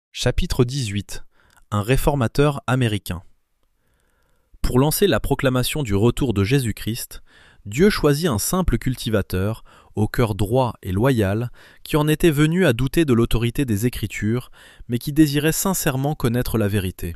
Chapitre 18. Un réformateur américain. Pour lancer la proclamation du retour de Jésus-Christ, Dieu choisit un simple cultivateur, au cœur droit et loyal, qui en était venu à douter de l'autorité des Écritures, mais qui désirait sincèrement connaître la vérité.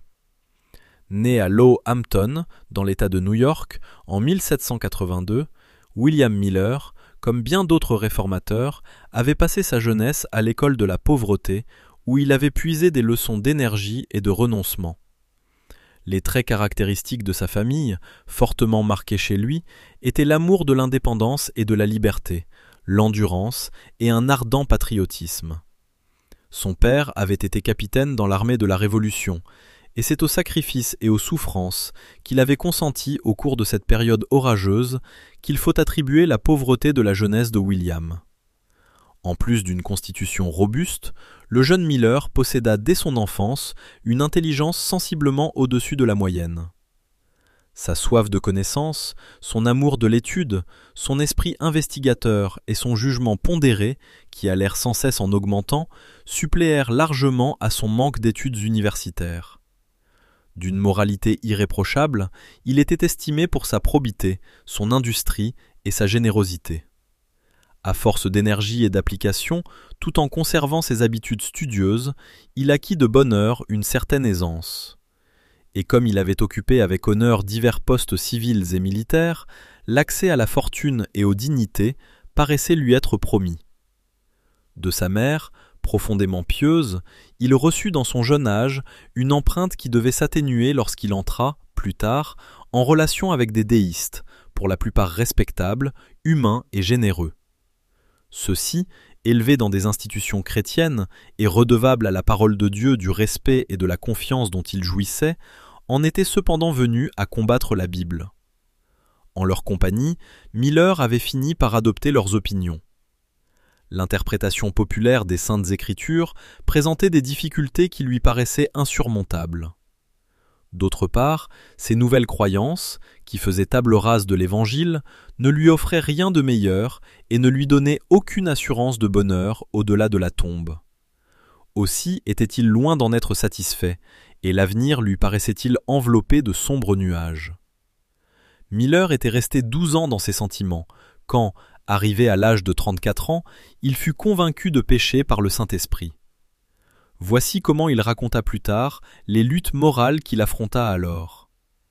Né à Low Hampton, dans l'État de New York, en 1782, William Miller, comme bien d'autres réformateurs, avait passé sa jeunesse à l'école de la pauvreté, où il avait puisé des leçons d'énergie et de renoncement. Les traits caractéristiques de sa famille, fortement marqués chez lui, étaient l'amour de l'indépendance et de la liberté, l'endurance et un ardent patriotisme. Son père avait été capitaine dans l'armée de la Révolution, et c'est au sacrifice et aux souffrances qu'il avait consenti au cours de cette période orageuse qu'il faut attribuer la pauvreté de la jeunesse de William. En plus d'une constitution robuste, le jeune Miller posséda dès son enfance une intelligence sensiblement au-dessus de la moyenne. Sa soif de connaissance, son amour de l'étude, son esprit investigateur et son jugement pondéré, qui allèrent sans cesse en augmentant, suppléèrent largement à son manque d'études universitaires. D'une moralité irréprochable, il était estimé pour sa probité, son industrie et sa générosité. À force d'énergie et d'application, tout en conservant ses habitudes studieuses, il acquit de bonne heure une certaine aisance. Et comme il avait occupé avec honneur divers postes civils et militaires, l'accès à la fortune et aux dignités paraissait lui être promis. De sa mère, profondément pieuse, il reçut dans son jeune âge une empreinte qui devait s'atténuer lorsqu'il entra, plus tard, en relation avec des déistes, pour la plupart respectables, humains et généreux. Ceux-ci, élevés dans des institutions chrétiennes et redevables à la parole de Dieu du respect et de la confiance dont ils jouissaient, en étaient cependant venus à combattre la Bible. En leur compagnie, Miller avait fini par adopter leurs opinions. L'interprétation populaire des Saintes Écritures présentait des difficultés qui lui paraissaient insurmontables. D'autre part, ses nouvelles croyances, qui faisaient table rase de l'Évangile, ne lui offraient rien de meilleur et ne lui donnaient aucune assurance de bonheur au-delà de la tombe. Aussi était-il loin d'en être satisfait, et l'avenir lui paraissait-il enveloppé de sombres nuages. Miller était resté 12 ans dans ses sentiments, quand, arrivé à l'âge de 34 ans, il fut convaincu de pécher par le Saint-Esprit. Voici comment il raconta plus tard les luttes morales qu'il affronta alors.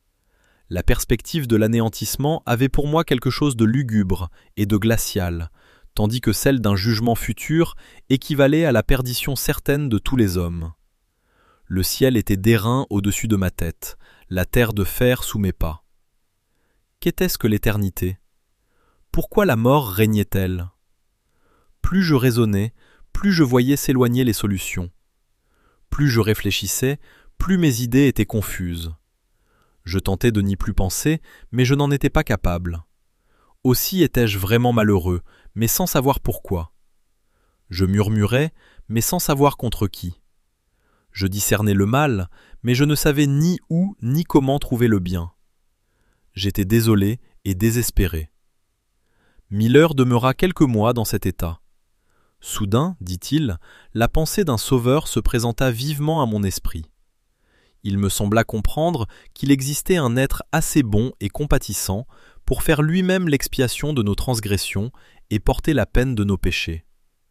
La perspective de l'anéantissement avait pour moi quelque chose de lugubre et de glacial, tandis que celle d'un jugement futur équivalait à la perdition certaine de tous les hommes. Le ciel était d'airain au-dessus de ma tête, la terre de fer sous mes pas. Qu'était-ce que l'éternité ? Pourquoi la mort régnait-elle ? Plus je raisonnais, plus je voyais s'éloigner les solutions. Plus je réfléchissais, plus mes idées étaient confuses. Je tentais de n'y plus penser, mais je n'en étais pas capable. Aussi étais-je vraiment malheureux, mais sans savoir pourquoi. Je murmurais, mais sans savoir contre qui. Je discernais le mal, mais je ne savais ni où ni comment trouver le bien. J'étais désolé et désespéré. Miller demeura quelques mois dans cet état. Soudain, dit-il, la pensée d'un sauveur se présenta vivement à mon esprit. Il me sembla comprendre qu'il existait un être assez bon et compatissant pour faire lui-même l'expiation de nos transgressions et porter la peine de nos péchés.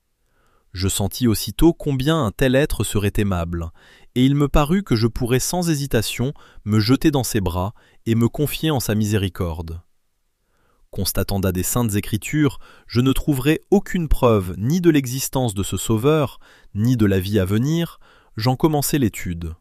Je sentis aussitôt combien un tel être serait aimable, et il me parut que je pourrais sans hésitation me jeter dans ses bras et me confier en sa miséricorde. Constatant à des saintes écritures, je ne trouverai aucune preuve ni de l'existence de ce sauveur, ni de la vie à venir, j'en commençai l'étude.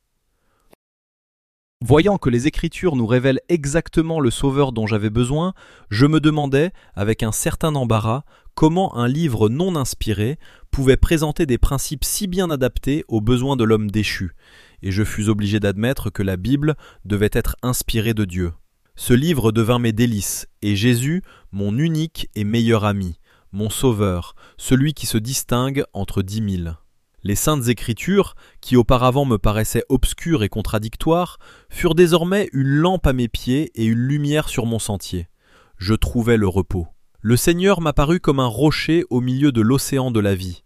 Voyant que les Écritures nous révèlent exactement le sauveur dont j'avais besoin, je me demandais, avec un certain embarras, comment un livre non inspiré pouvait présenter des principes si bien adaptés aux besoins de l'homme déchu, et je fus obligé d'admettre que la Bible devait être inspirée de Dieu. Ce livre devint mes délices, et Jésus, mon unique et meilleur ami, mon sauveur, celui qui se distingue entre 10 000. Les saintes écritures, qui auparavant me paraissaient obscures et contradictoires, furent désormais une lampe à mes pieds et une lumière sur mon sentier. Je trouvai le repos. Le Seigneur m'apparut comme un rocher au milieu de l'océan de la vie.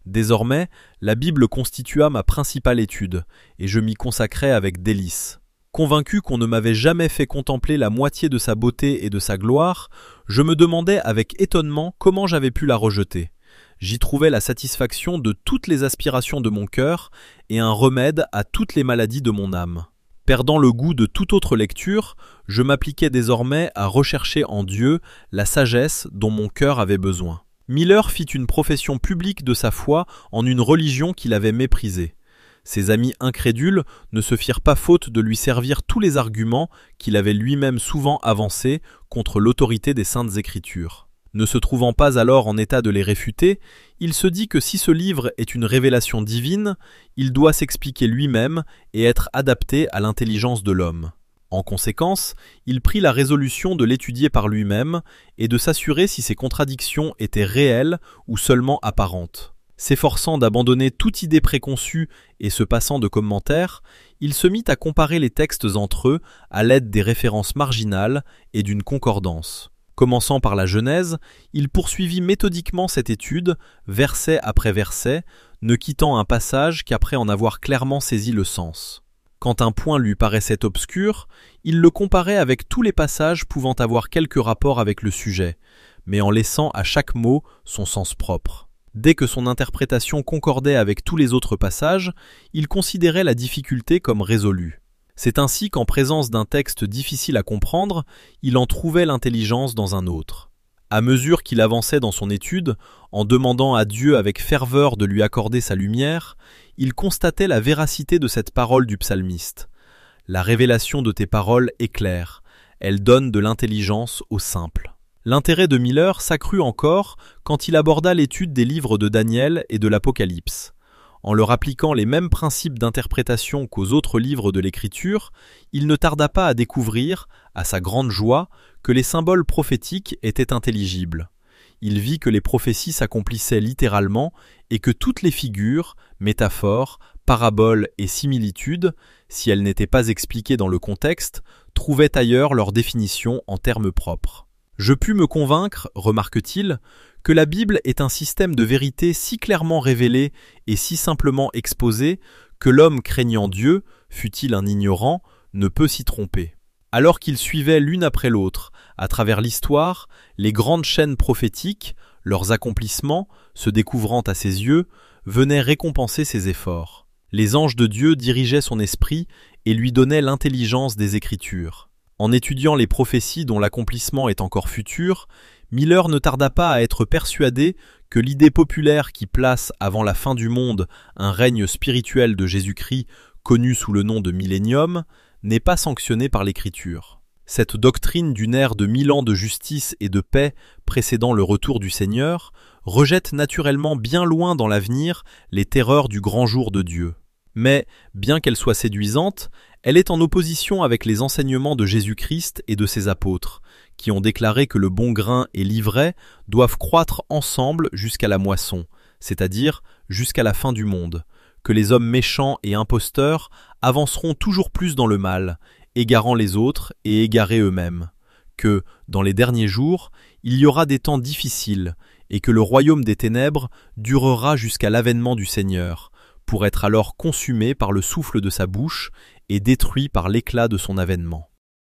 Désormais, la Bible constitua ma principale étude, et je m'y consacrais avec délice. Convaincu qu'on ne m'avait jamais fait contempler la moitié de sa beauté et de sa gloire, je me demandais avec étonnement comment j'avais pu la rejeter. J'y trouvais la satisfaction de toutes les aspirations de mon cœur et un remède à toutes les maladies de mon âme. Perdant le goût de toute autre lecture, je m'appliquais désormais à rechercher en Dieu la sagesse dont mon cœur avait besoin. Miller fit une profession publique de sa foi en une religion qu'il avait méprisée. Ses amis incrédules ne se firent pas faute de lui servir tous les arguments qu'il avait lui-même souvent avancés contre l'autorité des Saintes Écritures. Ne se trouvant pas alors en état de les réfuter, il se dit que si ce livre est une révélation divine, il doit s'expliquer lui-même et être adapté à l'intelligence de l'homme. En conséquence, il prit la résolution de l'étudier par lui-même et de s'assurer si ses contradictions étaient réelles ou seulement apparentes. S'efforçant d'abandonner toute idée préconçue et se passant de commentaires, il se mit à comparer les textes entre eux à l'aide des références marginales et d'une concordance. Commençant par la Genèse, il poursuivit méthodiquement cette étude, verset après verset, ne quittant un passage qu'après en avoir clairement saisi le sens. Quand un point lui paraissait obscur, il le comparait avec tous les passages pouvant avoir quelque rapport avec le sujet, mais en laissant à chaque mot son sens propre. Dès que son interprétation concordait avec tous les autres passages, il considérait la difficulté comme résolue. C'est ainsi qu'en présence d'un texte difficile à comprendre, il en trouvait l'intelligence dans un autre. À mesure qu'il avançait dans son étude, en demandant à Dieu avec ferveur de lui accorder sa lumière, il constatait la véracité de cette parole du psalmiste. La révélation de tes paroles est claire, elle donne de l'intelligence aux simples. L'intérêt de Miller s'accrut encore quand il aborda l'étude des livres de Daniel et de l'Apocalypse. En leur appliquant les mêmes principes d'interprétation qu'aux autres livres de l'Écriture, il ne tarda pas à découvrir, à sa grande joie, que les symboles prophétiques étaient intelligibles. Il vit que les prophéties s'accomplissaient littéralement et que toutes les figures, métaphores, paraboles et similitudes, si elles n'étaient pas expliquées dans le contexte, trouvaient ailleurs leur définition en termes propres. Je pus me convaincre, remarque-t-il, que la Bible est un système de vérité si clairement révélé et si simplement exposé que l'homme craignant Dieu, fût-il un ignorant, ne peut s'y tromper. Alors qu'il suivait l'une après l'autre, à travers l'histoire, les grandes chaînes prophétiques, leurs accomplissements, se découvrant à ses yeux, venaient récompenser ses efforts. Les anges de Dieu dirigeaient son esprit et lui donnaient l'intelligence des Écritures. En étudiant les prophéties dont l'accomplissement est encore futur, Miller ne tarda pas à être persuadé que l'idée populaire qui place avant la fin du monde un règne spirituel de Jésus-Christ connu sous le nom de millénium n'est pas sanctionnée par l'Écriture. Cette doctrine d'une ère de 1000 ans de justice et de paix précédant le retour du Seigneur rejette naturellement bien loin dans l'avenir les terreurs du grand jour de Dieu. Mais, bien qu'elle soit séduisante, elle est en opposition avec les enseignements de Jésus-Christ et de ses apôtres, qui ont déclaré que le bon grain et l'ivraie doivent croître ensemble jusqu'à la moisson, c'est-à-dire jusqu'à la fin du monde, que les hommes méchants et imposteurs avanceront toujours plus dans le mal, égarant les autres et égarés eux-mêmes, que, dans les derniers jours, il y aura des temps difficiles, et que le royaume des ténèbres durera jusqu'à l'avènement du Seigneur, pour être alors consumé par le souffle de sa bouche et détruit par l'éclat de son avènement.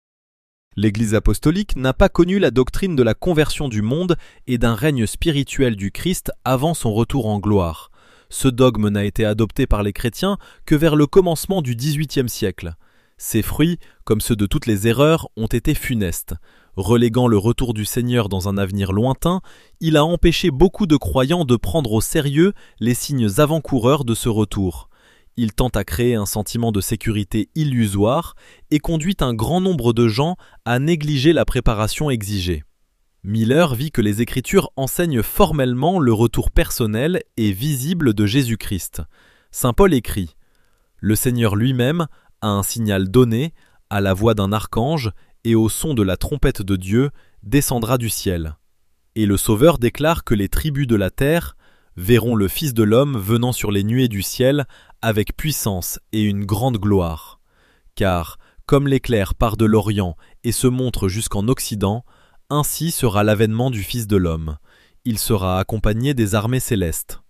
L'Église apostolique n'a pas connu la doctrine de la conversion du monde et d'un règne spirituel du Christ avant son retour en gloire. Ce dogme n'a été adopté par les chrétiens que vers le commencement du XVIIIe siècle. Ses fruits, comme ceux de toutes les erreurs, ont été funestes. Reléguant le retour du Seigneur dans un avenir lointain, il a empêché beaucoup de croyants de prendre au sérieux les signes avant-coureurs de ce retour. Il tente à créer un sentiment de sécurité illusoire et conduit un grand nombre de gens à négliger la préparation exigée. Miller vit que les Écritures enseignent formellement le retour personnel et visible de Jésus-Christ. Saint Paul écrit « Le Seigneur lui-même, à un signal donné, à la voix d'un archange et au son de la trompette de Dieu, descendra du ciel. » Et le Sauveur déclare que les tribus de la terre verront le Fils de l'homme venant sur les nuées du ciel avec puissance et une grande gloire. Car, comme l'éclair part de l'Orient et se montre jusqu'en Occident, ainsi sera l'avènement du Fils de l'homme. Il sera accompagné des armées célestes.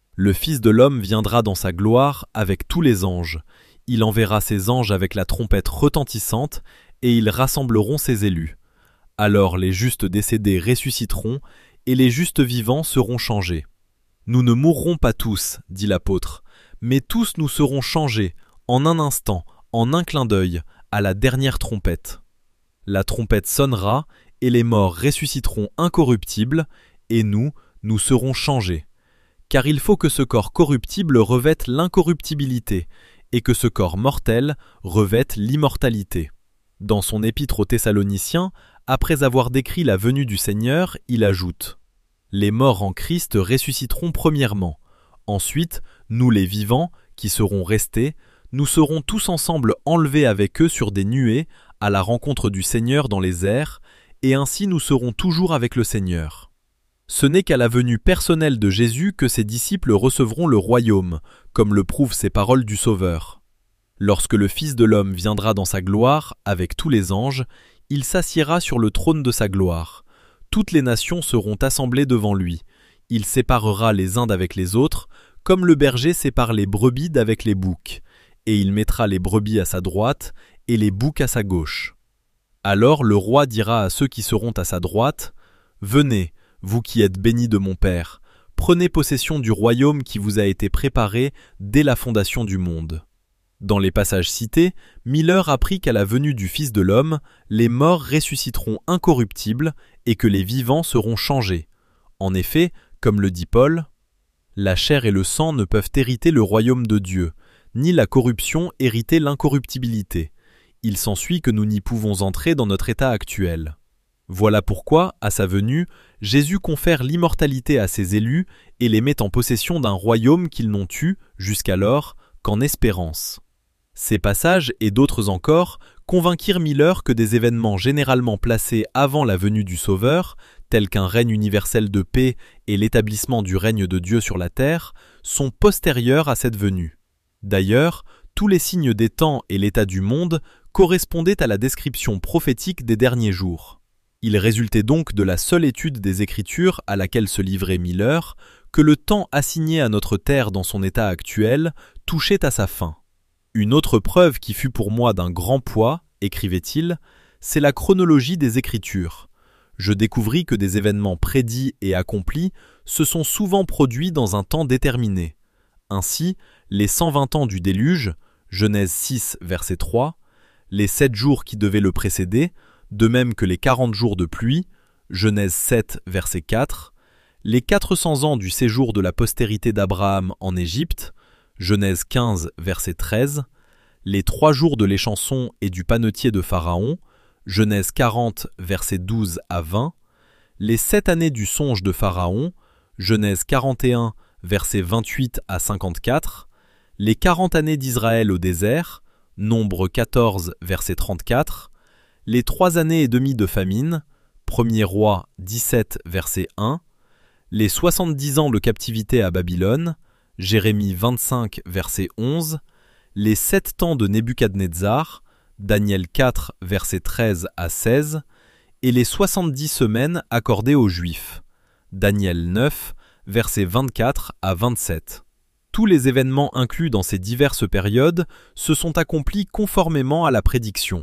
Le Fils de l'homme viendra dans sa gloire avec tous les anges. Il enverra ses anges avec la trompette retentissante, et ils rassembleront ses élus. Alors les justes décédés ressusciteront, et les justes vivants seront changés. Nous ne mourrons pas tous, dit l'apôtre, mais tous nous serons changés, en un instant, en un clin d'œil, à la dernière trompette. La trompette sonnera, et les morts ressusciteront incorruptibles, et nous serons changés. Car il faut que ce corps corruptible revête l'incorruptibilité, et que ce corps mortel revête l'immortalité. Dans son épître aux Thessaloniciens, après avoir décrit la venue du Seigneur, il ajoute « Les morts en Christ ressusciteront premièrement. Ensuite, nous les vivants, qui serons restés, nous serons tous ensemble enlevés avec eux sur des nuées, à la rencontre du Seigneur dans les airs, et ainsi nous serons toujours avec le Seigneur. » Ce n'est qu'à la venue personnelle de Jésus que ses disciples recevront le royaume, comme le prouvent ces paroles du Sauveur. Lorsque le Fils de l'homme viendra dans sa gloire, avec tous les anges, il s'assiera sur le trône de sa gloire. Toutes les nations seront assemblées devant lui. Il séparera les uns d'avec les autres, comme le berger sépare les brebis d'avec les boucs, et il mettra les brebis à sa droite et les boucs à sa gauche. Alors le roi dira à ceux qui seront à sa droite, « Venez, vous qui êtes bénis de mon Père, prenez possession du royaume qui vous a été préparé dès la fondation du monde. » Dans les passages cités, Miller apprit qu'à la venue du Fils de l'homme, les morts ressusciteront incorruptibles et que les vivants seront changés. En effet, comme le dit Paul, « La chair et le sang ne peuvent hériter le royaume de Dieu, ni la corruption hériter l'incorruptibilité. Il s'ensuit que nous n'y pouvons entrer dans notre état actuel. » Voilà pourquoi, à sa venue, Jésus confère l'immortalité à ses élus et les met en possession d'un royaume qu'ils n'ont eu, jusqu'alors, qu'en espérance. Ces passages, et d'autres encore, convainquirent Miller que des événements généralement placés avant la venue du Sauveur, tels qu'un règne universel de paix et l'établissement du règne de Dieu sur la terre, sont postérieurs à cette venue. D'ailleurs, tous les signes des temps et l'état du monde correspondaient à la description prophétique des derniers jours. Il résultait donc de la seule étude des Écritures à laquelle se livrait Miller que le temps assigné à notre terre dans son état actuel touchait à sa fin. Une autre preuve qui fut pour moi d'un grand poids, écrivait-il, c'est la chronologie des Écritures. Je découvris que des événements prédits et accomplis se sont souvent produits dans un temps déterminé. Ainsi, les 120 ans du déluge, Genèse 6, verset 3, les 7 jours qui devaient le précéder, de même que les 40 jours de pluie, Genèse 7, verset 4, les 400 ans du séjour de la postérité d'Abraham en Égypte, Genèse 15, verset 13, les 3 jours de l'échanson et du panetier de Pharaon, Genèse 40, verset 12 à 20, les 7 années du songe de Pharaon, Genèse 41, verset 28 à 54, les 40 années d'Israël au désert, Nombre 14, verset 34, les 3 années et demie de famine, 1er Roi 17, verset 1, les 70 ans de captivité à Babylone, Jérémie 25, verset 11, les 7 temps de Nebuchadnezzar, Daniel 4, verset 13 à 16, et les 70 semaines accordées aux Juifs, Daniel 9, verset 24 à 27. Tous les événements inclus dans ces diverses périodes se sont accomplis conformément à la prédiction.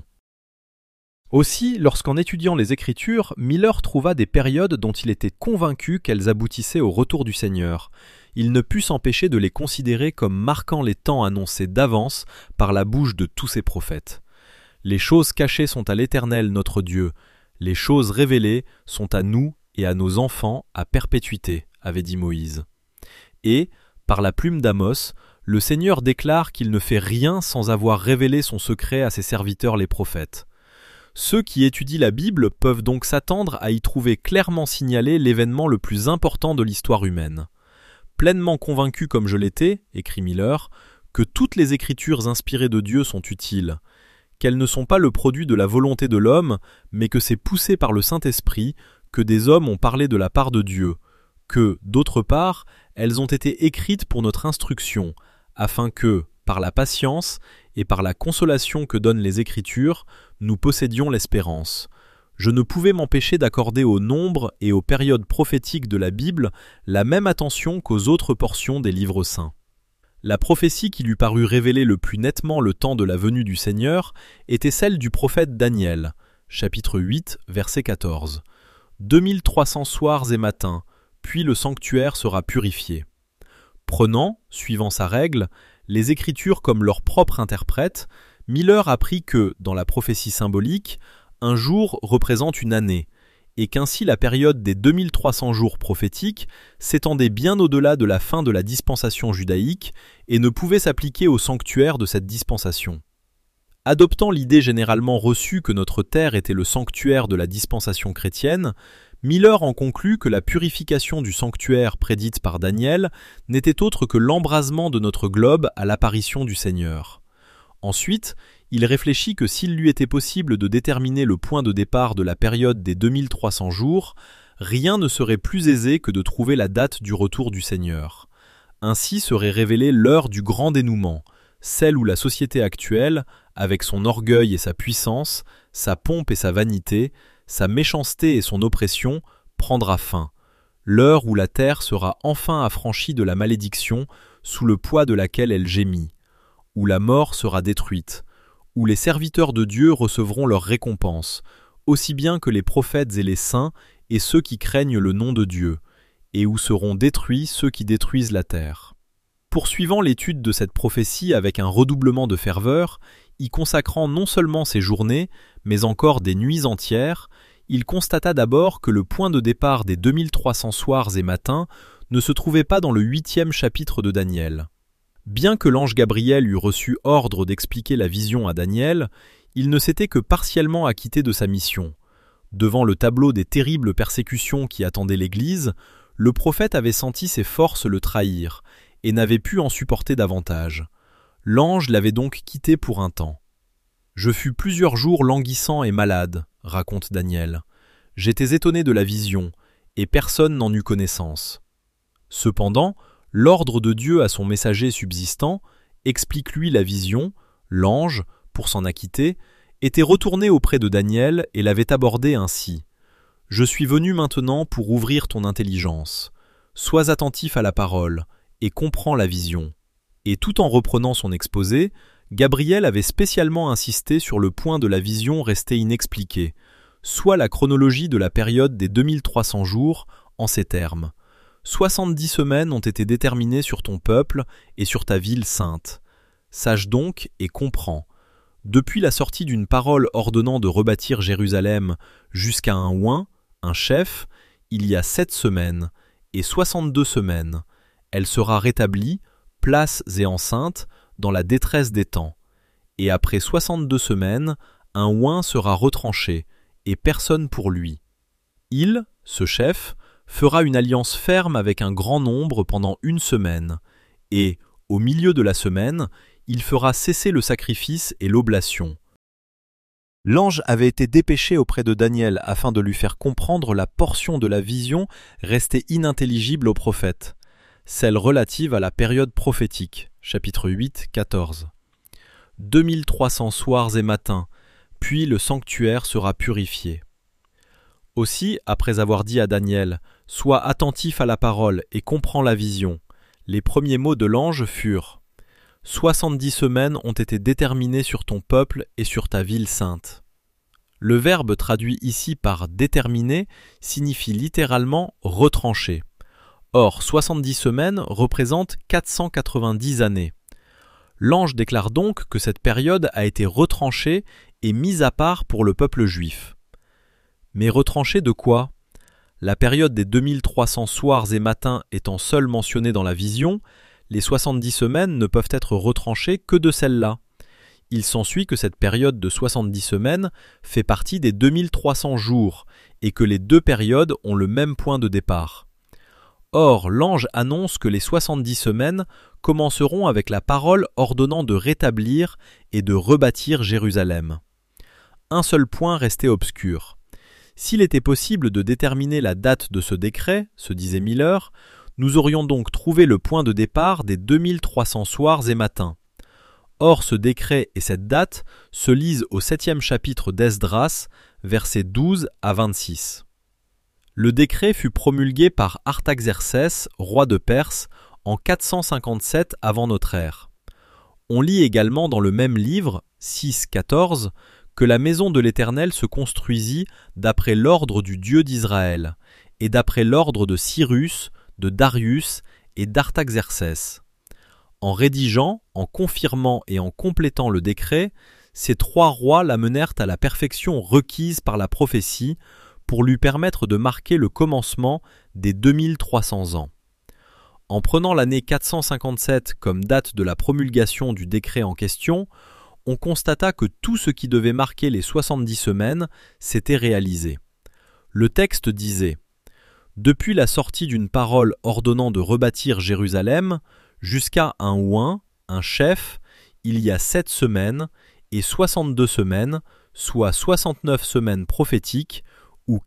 Aussi, lorsqu'en étudiant les Écritures, Miller trouva des périodes dont il était convaincu qu'elles aboutissaient au retour du Seigneur. Il ne put s'empêcher de les considérer comme marquant les temps annoncés d'avance par la bouche de tous ses prophètes. Les choses cachées sont à l'Éternel notre Dieu, les choses révélées sont à nous et à nos enfants à perpétuité, avait dit Moïse. Et, par la plume d'Amos, le Seigneur déclare qu'il ne fait rien sans avoir révélé son secret à ses serviteurs les prophètes. Ceux qui étudient la Bible peuvent donc s'attendre à y trouver clairement signalé l'événement le plus important de l'histoire humaine. Pleinement convaincu comme je l'étais, écrit Miller, que toutes les Écritures inspirées de Dieu sont utiles, qu'elles ne sont pas le produit de la volonté de l'homme, mais que c'est poussé par le Saint-Esprit, que des hommes ont parlé de la part de Dieu, que, d'autre part, elles ont été écrites pour notre instruction, afin que, par la patience et par la consolation que donnent les Écritures, nous possédions l'espérance. je ne pouvais m'empêcher d'accorder au nombre et aux périodes prophétiques de la Bible la même attention qu'aux autres portions des livres saints. La prophétie qui lui parut révéler le plus nettement le temps de la venue du Seigneur était celle du prophète Daniel, chapitre 8, verset 14. 2300 soirs et matins, puis le sanctuaire sera purifié. Prenant, suivant sa règle, les Écritures comme leur propre interprète, Miller apprit que, dans la prophétie symbolique, un jour représente une année, et qu'ainsi la période des 2300 jours prophétiques s'étendait bien au-delà de la fin de la dispensation judaïque et ne pouvait s'appliquer au sanctuaire de cette dispensation. Adoptant l'idée généralement reçue que notre terre était le sanctuaire de la dispensation chrétienne, Miller en conclut que la purification du sanctuaire prédite par Daniel n'était autre que l'embrasement de notre globe à l'apparition du Seigneur. Ensuite, il réfléchit que s'il lui était possible de déterminer le point de départ de la période des 2300 jours, rien ne serait plus aisé que de trouver la date du retour du Seigneur. Ainsi serait révélée l'heure du grand dénouement, celle où la société actuelle, avec son orgueil et sa puissance, sa pompe et sa vanité, sa méchanceté et son oppression, prendra fin, l'heure où la terre sera enfin affranchie de la malédiction sous le poids de laquelle elle gémit, où la mort sera détruite, où les serviteurs de Dieu recevront leur récompense, aussi bien que les prophètes et les saints et ceux qui craignent le nom de Dieu, et où seront détruits ceux qui détruisent la terre. Poursuivant l'étude de cette prophétie avec un redoublement de ferveur, y consacrant non seulement ses journées, mais encore des nuits entières, il constata d'abord que le point de départ des 2300 soirs et matins ne se trouvait pas dans le 8e chapitre de Daniel. Bien que l'ange Gabriel eût reçu ordre d'expliquer la vision à Daniel, il ne s'était que partiellement acquitté de sa mission. Devant le tableau des terribles persécutions qui attendaient l'Église, le prophète avait senti ses forces le trahir et n'avait pu en supporter davantage. L'ange l'avait donc quitté pour un temps. « Je fus plusieurs jours languissant et malade », raconte Daniel. « J'étais étonné de la vision, et personne n'en eut connaissance. Cependant, l'ordre de Dieu à son messager subsistant, explique-lui la vision, l'ange, pour s'en acquitter, était retourné auprès de Daniel et l'avait abordé ainsi. « Je suis venu maintenant pour ouvrir ton intelligence. Sois attentif à la parole, et comprends la vision. » Et tout en reprenant son exposé, Gabriel avait spécialement insisté sur le point de la vision restée inexpliquée, soit la chronologie de la période des 2300 jours, en ces termes. 70 semaines ont été déterminées sur ton peuple et sur ta ville sainte. Sache donc et comprends. Depuis la sortie d'une parole ordonnant de rebâtir Jérusalem jusqu'à un oint, un chef, il y a 7 semaines, et 62 semaines. Elle sera rétablie, places et enceintes, dans la détresse des temps. Et après 62 semaines, un oint sera retranché, et personne pour lui. Il, ce chef, fera une alliance ferme avec un grand nombre pendant 1 semaine, et, au milieu de la semaine, il fera cesser le sacrifice et l'oblation. L'ange avait été dépêché auprès de Daniel afin de lui faire comprendre la portion de la vision restée inintelligible au prophète, celle relative à la période prophétique, chapitre 8, 14. 2300 soirs et matins, puis le sanctuaire sera purifié. Aussi, après avoir dit à Daniel « Sois attentif à la parole et comprends la vision », les premiers mots de l'ange furent « 70 semaines ont été déterminées sur ton peuple et sur ta ville sainte ». Le verbe traduit ici par « déterminer » signifie littéralement « retrancher ». Or, 70 semaines représentent 490 années. L'ange déclare donc que cette période a été retranchée et mise à part pour le peuple juif. Mais retranchée de quoi ? La période des 2300 soirs et matins étant seule mentionnée dans la vision, les 70 semaines ne peuvent être retranchées que de celle-là. Il s'ensuit que cette période de 70 semaines fait partie des 2300 jours et que les deux périodes ont le même point de départ. Or, l'ange annonce que les 70 semaines commenceront avec la parole ordonnant de rétablir et de rebâtir Jérusalem. Un seul point restait obscur. S'il était possible de déterminer la date de ce décret, se disait Miller, nous aurions donc trouvé le point de départ des 2300 soirs et matins. Or, ce décret et cette date se lisent au 7e chapitre d'Esdras, versets 12 à 26. Le décret fut promulgué par Artaxercès, roi de Perse, en 457 avant notre ère. On lit également dans le même livre, 6-14, que la maison de l'Éternel se construisit d'après l'ordre du Dieu d'Israël, et d'après l'ordre de Cyrus, de Darius et d'Artaxercès. En rédigeant, en confirmant et en complétant le décret, ces trois rois l'amenèrent à la perfection requise par la prophétie pour lui permettre de marquer le commencement des 2300 ans. En prenant l'année 457 comme date de la promulgation du décret en question, on constata que tout ce qui devait marquer les 70 semaines s'était réalisé. Le texte disait « Depuis la sortie d'une parole ordonnant de rebâtir Jérusalem, jusqu'à un oint, un chef, il y a 7 semaines et 62 semaines, soit 69 semaines prophétiques ou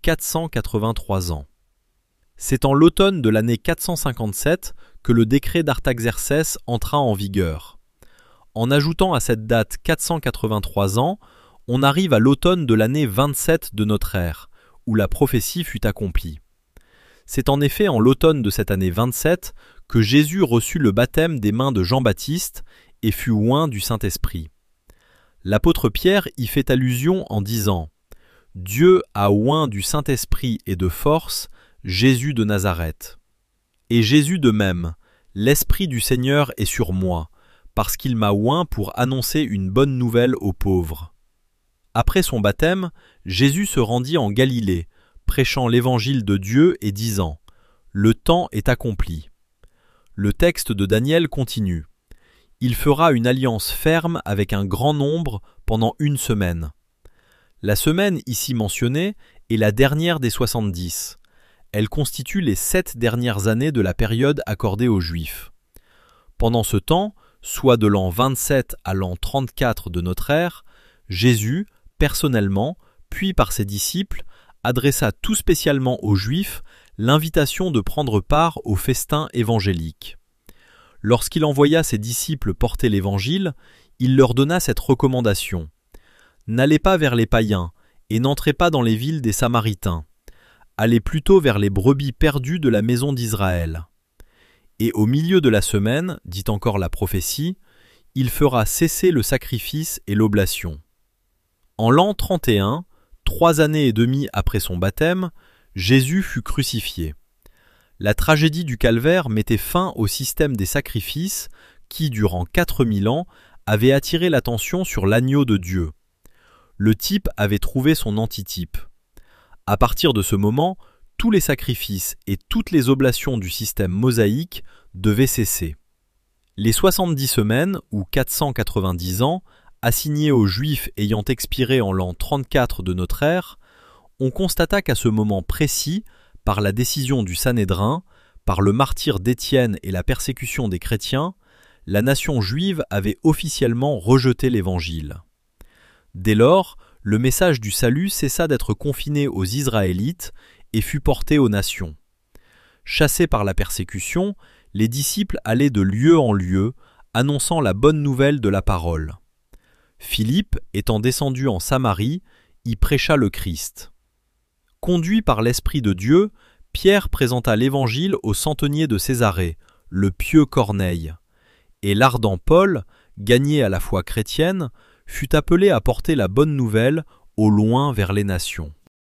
483 ans. » C'est en l'automne de l'année 457 que le décret d'Artaxercès entra en vigueur. En ajoutant à cette date 483 ans, on arrive à l'automne de l'année 27 de notre ère, où la prophétie fut accomplie. C'est en effet en l'automne de cette année 27 que Jésus reçut le baptême des mains de Jean-Baptiste et fut oint du Saint-Esprit. L'apôtre Pierre y fait allusion en disant « Dieu a oint du Saint-Esprit et de force Jésus de Nazareth. Et Jésus de même, l'Esprit du Seigneur est sur moi, parce qu'il m'a oint pour annoncer une bonne nouvelle aux pauvres. » Après son baptême, Jésus se rendit en Galilée, prêchant l'évangile de Dieu et disant « Le temps est accompli. » Le texte de Daniel continue. « Il fera une alliance ferme avec un grand nombre pendant 1 semaine. » La semaine ici mentionnée est la dernière des 70. Elle constitue les 7 dernières années de la période accordée aux Juifs. Pendant ce temps, soit de l'an 27 à l'an 34 de notre ère, Jésus, personnellement, puis par ses disciples, adressa tout spécialement aux Juifs l'invitation de prendre part au festin évangélique. Lorsqu'il envoya ses disciples porter l'Évangile, il leur donna cette recommandation. « N'allez pas vers les païens, et n'entrez pas dans les villes des Samaritains. Allez plutôt vers les brebis perdues de la maison d'Israël. Et au milieu de la semaine, dit encore la prophétie, il fera cesser le sacrifice et l'oblation. » En l'an 31, 3 années et demie après son baptême, Jésus fut crucifié. La tragédie du calvaire mettait fin au système des sacrifices qui, durant 4000 ans, avait attiré l'attention sur l'agneau de Dieu. Le type avait trouvé son antitype. À partir de ce moment, tous les sacrifices et toutes les oblations du système mosaïque devaient cesser. Les 70 semaines, ou 490 ans, assignées aux Juifs ayant expiré en l'an 34 de notre ère, on constata qu'à ce moment précis, par la décision du Sanhédrin, par le martyre d'Étienne et la persécution des chrétiens, la nation juive avait officiellement rejeté l'Évangile. Dès lors, le message du salut cessa d'être confiné aux Israélites et fut porté aux nations. Chassés par la persécution, les disciples allaient de lieu en lieu, annonçant la bonne nouvelle de la parole. Philippe, étant descendu en Samarie, y prêcha le Christ. Conduit par l'Esprit de Dieu, Pierre présenta l'Évangile au centenier de Césarée, le pieux Corneille, et l'ardent Paul, gagné à la foi chrétienne, fut appelé à porter la bonne nouvelle au loin vers les nations.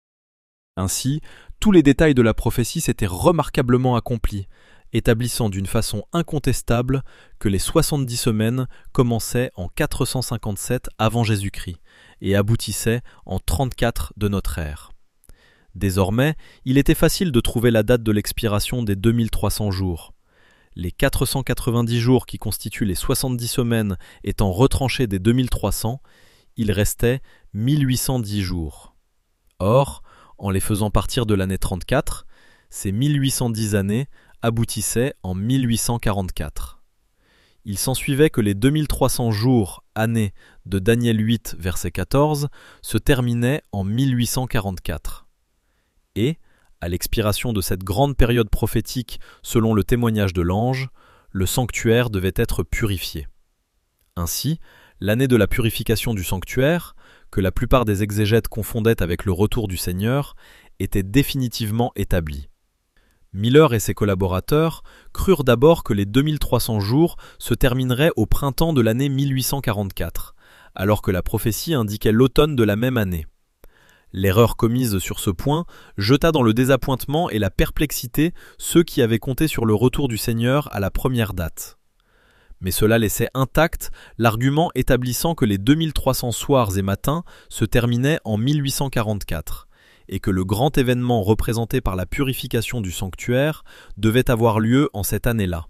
Ainsi, tous les détails de la prophétie s'étaient remarquablement accomplis, établissant d'une façon incontestable que les 70 semaines commençaient en 457 avant Jésus-Christ et aboutissaient en 34 de notre ère. Désormais, il était facile de trouver la date de l'expiration des 2300 jours. Les 490 jours qui constituent les 70 semaines étant retranchés des 2300, il restait 1810 jours. Or, en les faisant partir de l'année 34, ces 1810 années aboutissaient en 1844. Il s'ensuivait que les 2300 jours, années de Daniel 8, verset 14, se terminaient en 1844. Et, à l'expiration de cette grande période prophétique selon le témoignage de l'ange, le sanctuaire devait être purifié. Ainsi, l'année de la purification du sanctuaire, que la plupart des exégètes confondaient avec le retour du Seigneur, était définitivement établie. Miller et ses collaborateurs crurent d'abord que les 2300 jours se termineraient au printemps de l'année 1844, alors que la prophétie indiquait l'automne de la même année. L'erreur commise sur ce point jeta dans le désappointement et la perplexité ceux qui avaient compté sur le retour du Seigneur à la première date. Mais cela laissait intact l'argument établissant que les 2300 soirs et matins se terminaient en 1844, et que le grand événement représenté par la purification du sanctuaire devait avoir lieu en cette année-là.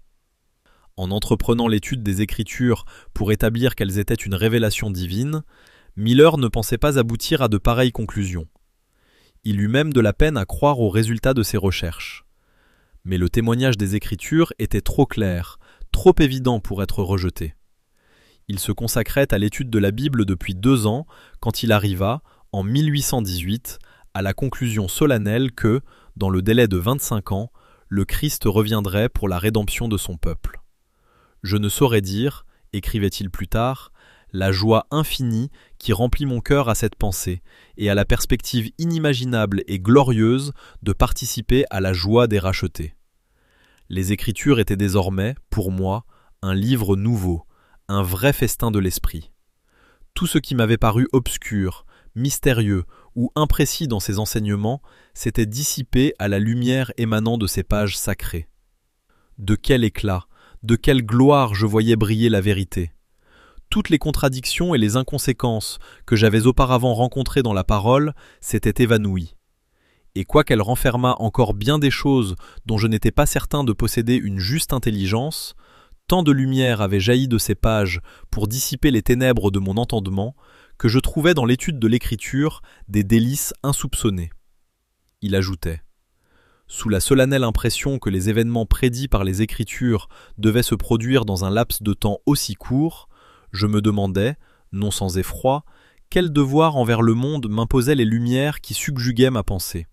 En entreprenant l'étude des Écritures pour établir qu'elles étaient une révélation divine, Miller ne pensait pas aboutir à de pareilles conclusions. Il eut même de la peine à croire aux résultats de ses recherches. Mais le témoignage des Écritures était trop clair, trop évident pour être rejeté. Il se consacrait à l'étude de la Bible depuis 2 ans quand il arriva, en 1818, à la conclusion solennelle que, dans le délai de 25 ans, le Christ reviendrait pour la rédemption de son peuple. Je ne saurais dire, écrivait-il plus tard, la joie infinie qui remplit mon cœur à cette pensée et à la perspective inimaginable et glorieuse de participer à la joie des rachetés. Les Écritures étaient désormais, pour moi, un livre nouveau, un vrai festin de l'esprit. Tout ce qui m'avait paru obscur, mystérieux ou imprécis dans ses enseignements s'était dissipé à la lumière émanant de ces pages sacrées. De quel éclat, de quelle gloire je voyais briller la vérité. Toutes les contradictions et les inconséquences que j'avais auparavant rencontrées dans la parole s'étaient évanouies. Et quoiqu'elle renfermât encore bien des choses dont je n'étais pas certain de posséder une juste intelligence, tant de lumière avait jailli de ces pages pour dissiper les ténèbres de mon entendement que je trouvais dans l'étude de l'Écriture des délices insoupçonnées. Il ajoutait : sous la solennelle impression que les événements prédits par les Écritures devaient se produire dans un laps de temps aussi court, je me demandais, non sans effroi, quel devoir envers le monde m'imposaient les lumières qui subjuguaient ma pensée.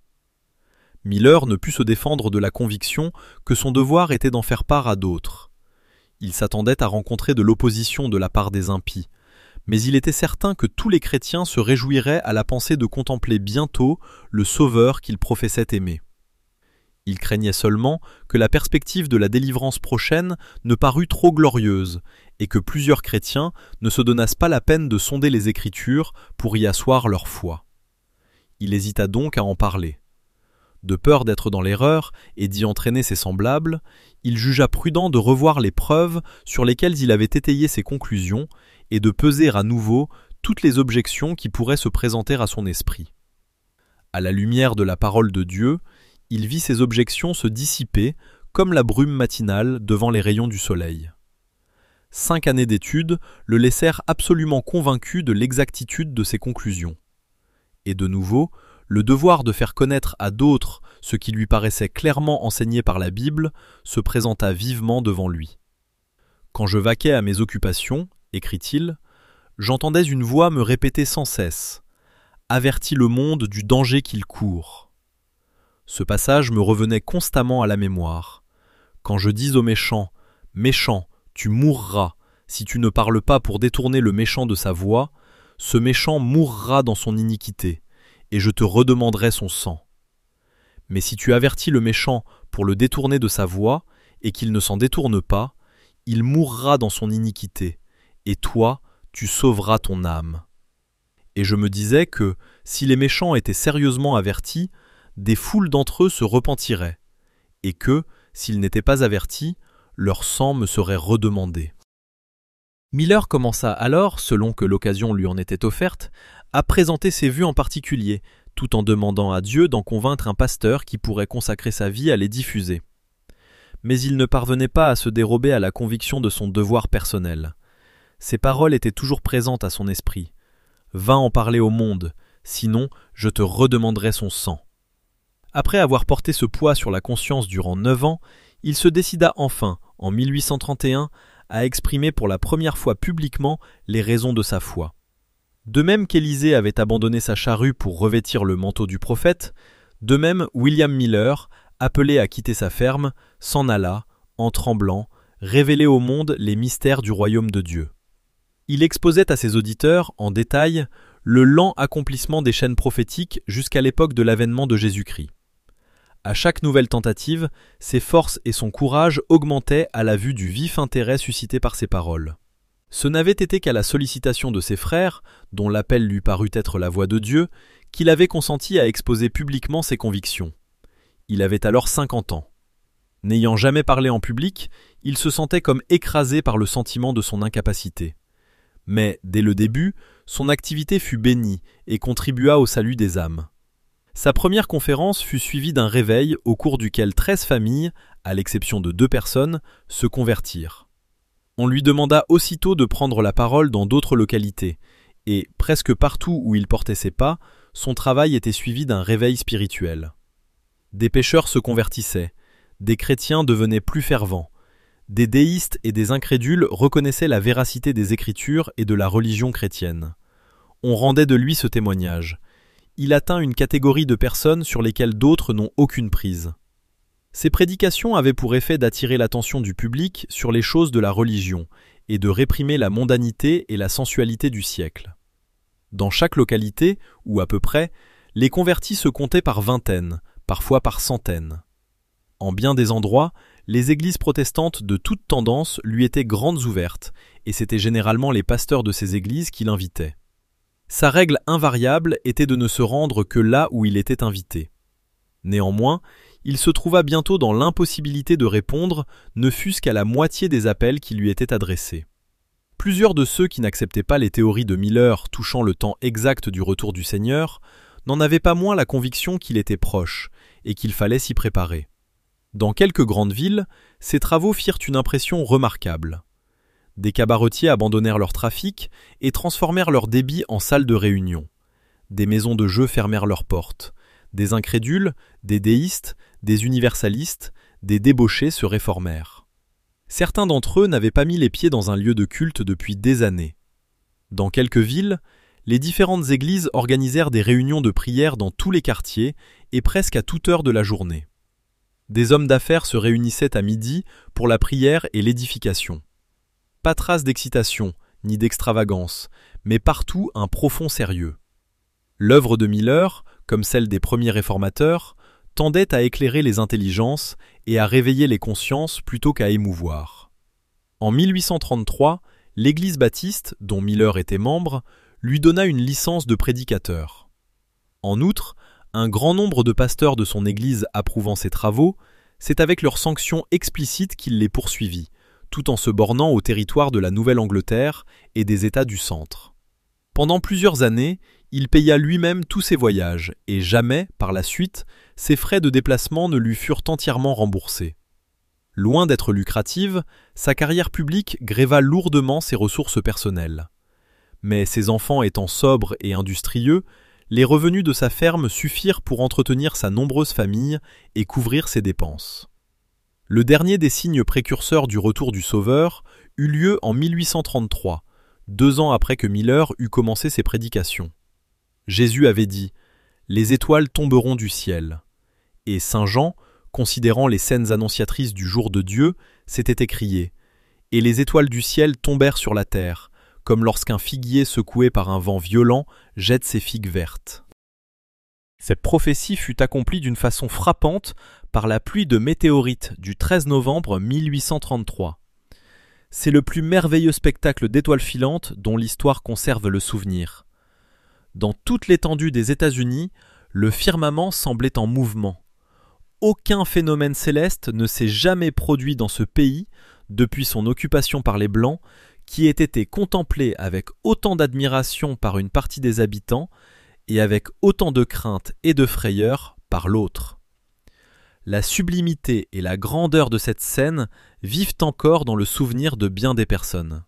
Miller ne put se défendre de la conviction que son devoir était d'en faire part à d'autres. Il s'attendait à rencontrer de l'opposition de la part des impies, mais il était certain que tous les chrétiens se réjouiraient à la pensée de contempler bientôt le Sauveur qu'ils professaient aimer. Il craignait seulement que la perspective de la délivrance prochaine ne parût trop glorieuse, et que plusieurs chrétiens ne se donnassent pas la peine de sonder les Écritures pour y asseoir leur foi. Il hésita donc à en parler. De peur d'être dans l'erreur et d'y entraîner ses semblables, il jugea prudent de revoir les preuves sur lesquelles il avait étayé ses conclusions et de peser à nouveau toutes les objections qui pourraient se présenter à son esprit. À la lumière de la parole de Dieu, il vit ces objections se dissiper comme la brume matinale devant les rayons du soleil. 5 années d'études le laissèrent absolument convaincu de l'exactitude de ses conclusions. Et de nouveau, le devoir de faire connaître à d'autres ce qui lui paraissait clairement enseigné par la Bible se présenta vivement devant lui. Quand je vaquais à mes occupations, écrit-il, j'entendais une voix me répéter sans cesse « Avertis le monde du danger qu'il court ». Ce passage me revenait constamment à la mémoire. Quand je dis au méchant « Méchant, tu mourras si tu ne parles pas pour détourner le méchant de sa voie, ce méchant mourra dans son iniquité, et je te redemanderai son sang. Mais si tu avertis le méchant pour le détourner de sa voie, et qu'il ne s'en détourne pas, il mourra dans son iniquité, et toi, tu sauveras ton âme. Et je me disais que, si les méchants étaient sérieusement avertis, des foules d'entre eux se repentiraient, et que, s'ils n'étaient pas avertis, leur sang me serait redemandé. Miller commença alors, selon que l'occasion lui en était offerte, à présenter ses vues en particulier, tout en demandant à Dieu d'en convaincre un pasteur qui pourrait consacrer sa vie à les diffuser. Mais il ne parvenait pas à se dérober à la conviction de son devoir personnel. Ces paroles étaient toujours présentes à son esprit. « Va en parler au monde, sinon je te redemanderai son sang. » Après avoir porté ce poids sur la conscience durant 9 ans, il se décida enfin, en 1831, à exprimer pour la première fois publiquement les raisons de sa foi. De même qu'Élisée avait abandonné sa charrue pour revêtir le manteau du prophète, de même William Miller, appelé à quitter sa ferme, s'en alla, en tremblant, révéler au monde les mystères du royaume de Dieu. Il exposait à ses auditeurs, en détail, le lent accomplissement des chaînes prophétiques jusqu'à l'époque de l'avènement de Jésus-Christ. À chaque nouvelle tentative, ses forces et son courage augmentaient à la vue du vif intérêt suscité par ses paroles. Ce n'avait été qu'à la sollicitation de ses frères, dont l'appel lui parut être la voix de Dieu, qu'il avait consenti à exposer publiquement ses convictions. Il avait alors 50 ans. N'ayant jamais parlé en public, il se sentait comme écrasé par le sentiment de son incapacité. Mais, dès le début, son activité fut bénie et contribua au salut des âmes. Sa première conférence fut suivie d'un réveil au cours duquel 13 familles, à l'exception de 2 personnes, se convertirent. On lui demanda aussitôt de prendre la parole dans d'autres localités, et, presque partout où il portait ses pas, son travail était suivi d'un réveil spirituel. Des pécheurs se convertissaient, des chrétiens devenaient plus fervents, des déistes et des incrédules reconnaissaient la véracité des Écritures et de la religion chrétienne. On rendait de lui ce témoignage. Il atteint une catégorie de personnes sur lesquelles d'autres n'ont aucune prise. Ses prédications avaient pour effet d'attirer l'attention du public sur les choses de la religion et de réprimer la mondanité et la sensualité du siècle. Dans chaque localité, ou à peu près, les convertis se comptaient par vingtaines, parfois par centaines. En bien des endroits, les églises protestantes de toute tendance lui étaient grandes ouvertes, et c'étaient généralement les pasteurs de ces églises qui l'invitaient. Sa règle invariable était de ne se rendre que là où il était invité. Néanmoins, il se trouva bientôt dans l'impossibilité de répondre, ne fût-ce qu'à la moitié des appels qui lui étaient adressés. Plusieurs de ceux qui n'acceptaient pas les théories de Miller touchant le temps exact du retour du Seigneur n'en avaient pas moins la conviction qu'il était proche et qu'il fallait s'y préparer. Dans quelques grandes villes, ces travaux firent une impression remarquable. Des cabaretiers abandonnèrent leur trafic et transformèrent leurs débits en salles de réunion. Des maisons de jeux fermèrent leurs portes. Des incrédules, des déistes, des universalistes, des débauchés se réformèrent. Certains d'entre eux n'avaient pas mis les pieds dans un lieu de culte depuis des années. Dans quelques villes, les différentes églises organisèrent des réunions de prière dans tous les quartiers et presque à toute heure de la journée. Des hommes d'affaires se réunissaient à midi pour la prière et l'édification. Pas trace d'excitation, ni d'extravagance, mais partout un profond sérieux. L'œuvre de Miller, comme celle des premiers réformateurs, tendait à éclairer les intelligences et à réveiller les consciences plutôt qu'à émouvoir. En 1833, l'Église baptiste, dont Miller était membre, lui donna une licence de prédicateur. En outre, un grand nombre de pasteurs de son Église approuvant ses travaux, c'est avec leur sanction explicite qu'il les poursuivit, tout en se bornant au territoire de la Nouvelle-Angleterre et des États du centre. Pendant plusieurs années, il paya lui-même tous ses voyages, et jamais, par la suite, ses frais de déplacement ne lui furent entièrement remboursés. Loin d'être lucrative, sa carrière publique gréva lourdement ses ressources personnelles. Mais ses enfants étant sobres et industrieux, les revenus de sa ferme suffirent pour entretenir sa nombreuse famille et couvrir ses dépenses. Le dernier des signes précurseurs du retour du Sauveur eut lieu en 1833, 2 ans après que Miller eut commencé ses prédications. Jésus avait dit « Les étoiles tomberont du ciel » et saint Jean, considérant les scènes annonciatrices du jour de Dieu, s'était écrié « Et les étoiles du ciel tombèrent sur la terre, comme lorsqu'un figuier secoué par un vent violent jette ses figues vertes. » Cette prophétie fut accomplie d'une façon frappante par la pluie de météorites du 13 novembre 1833. C'est le plus merveilleux spectacle d'étoiles filantes dont l'histoire conserve le souvenir. Dans toute l'étendue des États-Unis, le firmament semblait en mouvement. Aucun phénomène céleste ne s'est jamais produit dans ce pays depuis son occupation par les Blancs, qui ait été contemplé avec autant d'admiration par une partie des habitants et avec autant de crainte et de frayeur par l'autre. La sublimité et la grandeur de cette scène vivent encore dans le souvenir de bien des personnes.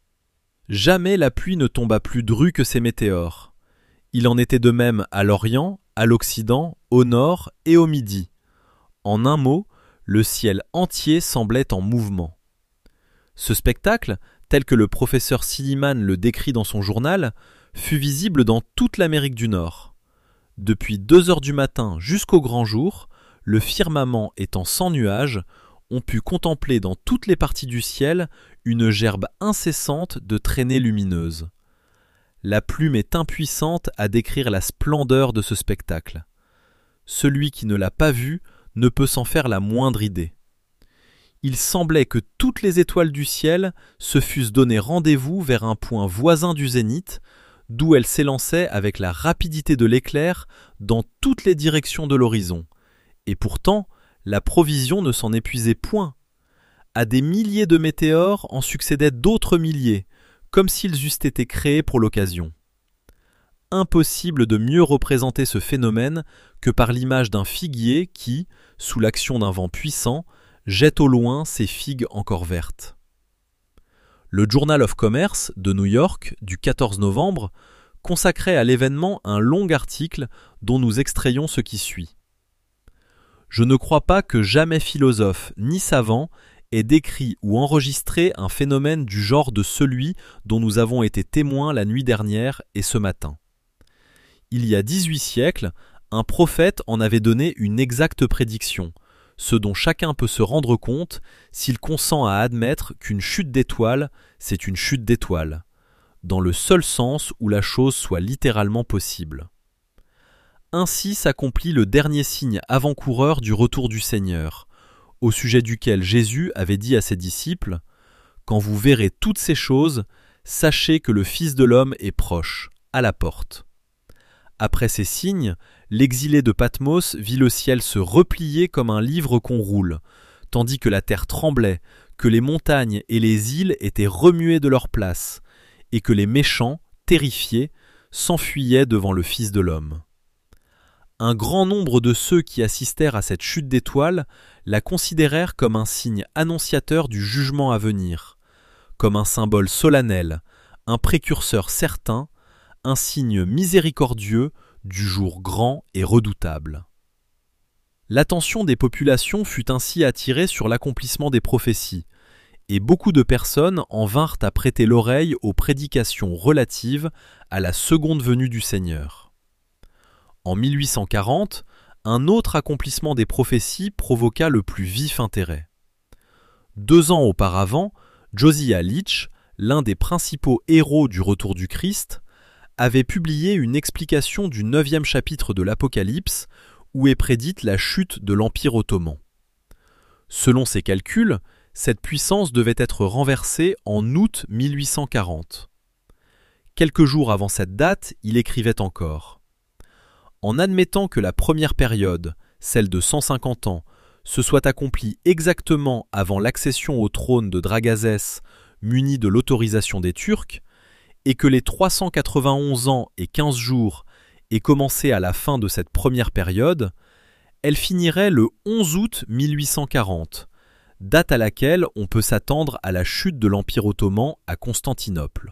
Jamais la pluie ne tomba plus drue que ces météores. Il en était de même à l'Orient, à l'Occident, au Nord et au Midi. En un mot, le ciel entier semblait en mouvement. Ce spectacle, tel que le professeur Silliman le décrit dans son journal, fut visible dans toute l'Amérique du Nord. Depuis 2 heures du matin jusqu'au grand jour, le firmament étant sans nuages, on put contempler dans toutes les parties du ciel une gerbe incessante de traînées lumineuses. La plume est impuissante à décrire la splendeur de ce spectacle. Celui qui ne l'a pas vu ne peut s'en faire la moindre idée. Il semblait que toutes les étoiles du ciel se fussent donné rendez-vous vers un point voisin du zénith, d'où elles s'élançaient avec la rapidité de l'éclair dans toutes les directions de l'horizon. Et pourtant, la provision ne s'en épuisait point. À des milliers de météores en succédaient d'autres milliers, comme s'ils eussent été créés pour l'occasion. Impossible de mieux représenter ce phénomène que par l'image d'un figuier qui, sous l'action d'un vent puissant, jette au loin ses figues encore vertes. Le Journal of Commerce de New York du 14 novembre consacrait à l'événement un long article dont nous extrayons ce qui suit. Je ne crois pas que jamais philosophe ni savant ait décrit ou enregistré un phénomène du genre de celui dont nous avons été témoins la nuit dernière et ce matin. Il y a 18 siècles, un prophète en avait donné une exacte prédiction, ce dont chacun peut se rendre compte s'il consent à admettre qu'une chute d'étoiles, c'est une chute d'étoiles, dans le seul sens où la chose soit littéralement possible. Ainsi s'accomplit le dernier signe avant-coureur du retour du Seigneur, au sujet duquel Jésus avait dit à ses disciples « Quand vous verrez toutes ces choses, sachez que le Fils de l'homme est proche, à la porte. » Après ces signes, l'exilé de Patmos vit le ciel se replier comme un livre qu'on roule, tandis que la terre tremblait, que les montagnes et les îles étaient remuées de leur place, et que les méchants, terrifiés, s'enfuyaient devant le Fils de l'homme. Un grand nombre de ceux qui assistèrent à cette chute d'étoiles la considérèrent comme un signe annonciateur du jugement à venir, comme un symbole solennel, un précurseur certain, un signe miséricordieux du jour grand et redoutable. L'attention des populations fut ainsi attirée sur l'accomplissement des prophéties, et beaucoup de personnes en vinrent à prêter l'oreille aux prédications relatives à la seconde venue du Seigneur. En 1840, un autre accomplissement des prophéties provoqua le plus vif intérêt. 2 ans auparavant, Josiah Litch, l'un des principaux héros du retour du Christ, avait publié une explication du 9e chapitre de l'Apocalypse où est prédite la chute de l'Empire ottoman. Selon ses calculs, cette puissance devait être renversée en août 1840. Quelques jours avant cette date, il écrivait encore « En admettant que la première période, celle de 150 ans, se soit accomplie exactement avant l'accession au trône de Dragazès muni de l'autorisation des Turcs, et que les 391 ans et 15 jours aient commencé à la fin de cette première période, elle finirait le 11 août 1840, date à laquelle on peut s'attendre à la chute de l'Empire ottoman à Constantinople.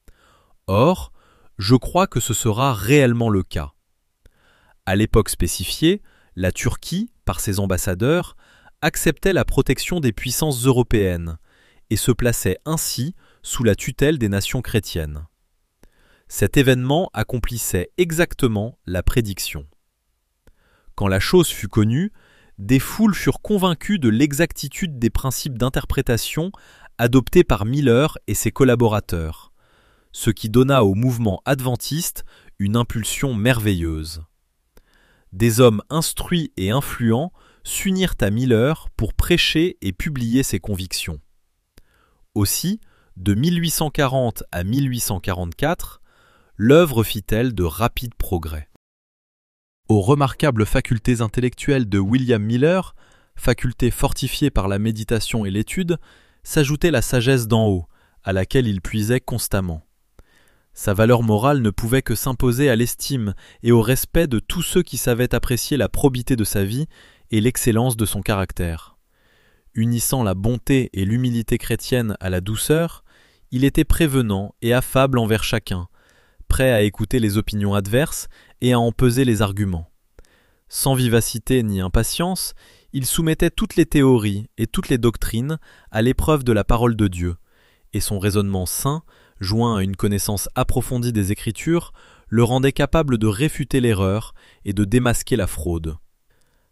Or, je crois que ce sera réellement le cas. À l'époque spécifiée, la Turquie, par ses ambassadeurs, acceptait la protection des puissances européennes et se plaçait ainsi sous la tutelle des nations chrétiennes. Cet événement accomplissait exactement la prédiction. Quand la chose fut connue, des foules furent convaincues de l'exactitude des principes d'interprétation adoptés par Miller et ses collaborateurs, ce qui donna au mouvement adventiste une impulsion merveilleuse. Des hommes instruits et influents s'unirent à Miller pour prêcher et publier ses convictions. Aussi, de 1840 à 1844, l'œuvre fit-elle de rapides progrès. Aux remarquables facultés intellectuelles de William Miller, facultés fortifiées par la méditation et l'étude, s'ajoutait la sagesse d'en haut, à laquelle il puisait constamment. Sa valeur morale ne pouvait que s'imposer à l'estime et au respect de tous ceux qui savaient apprécier la probité de sa vie et l'excellence de son caractère. Unissant la bonté et l'humilité chrétienne à la douceur, il était prévenant et affable envers chacun, prêt à écouter les opinions adverses et à en peser les arguments. Sans vivacité ni impatience, il soumettait toutes les théories et toutes les doctrines à l'épreuve de la parole de Dieu, et son raisonnement sain, joint à une connaissance approfondie des Écritures, le rendait capable de réfuter l'erreur et de démasquer la fraude.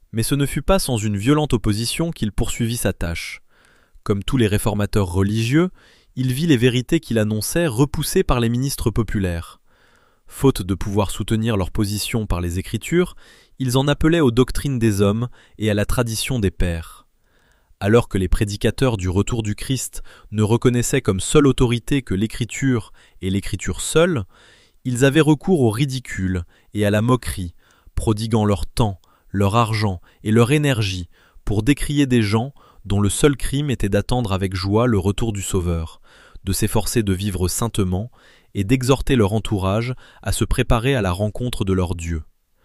Mais ce ne fut pas sans une violente opposition qu'il poursuivit sa tâche. Comme tous les réformateurs religieux, il vit les vérités qu'il annonçait repoussées par les ministres populaires. Faute de pouvoir soutenir leur position par les Écritures, ils en appelaient aux doctrines des hommes et à la tradition des pères. Alors que les prédicateurs du retour du Christ ne reconnaissaient comme seule autorité que l'Écriture et l'Écriture seule, ils avaient recours au ridicule et à la moquerie, prodiguant leur temps, leur argent et leur énergie pour décrier des gens dont le seul crime était d'attendre avec joie le retour du Sauveur, de s'efforcer de vivre saintement et d'exhorter leur entourage à se préparer à la rencontre de leur Dieu.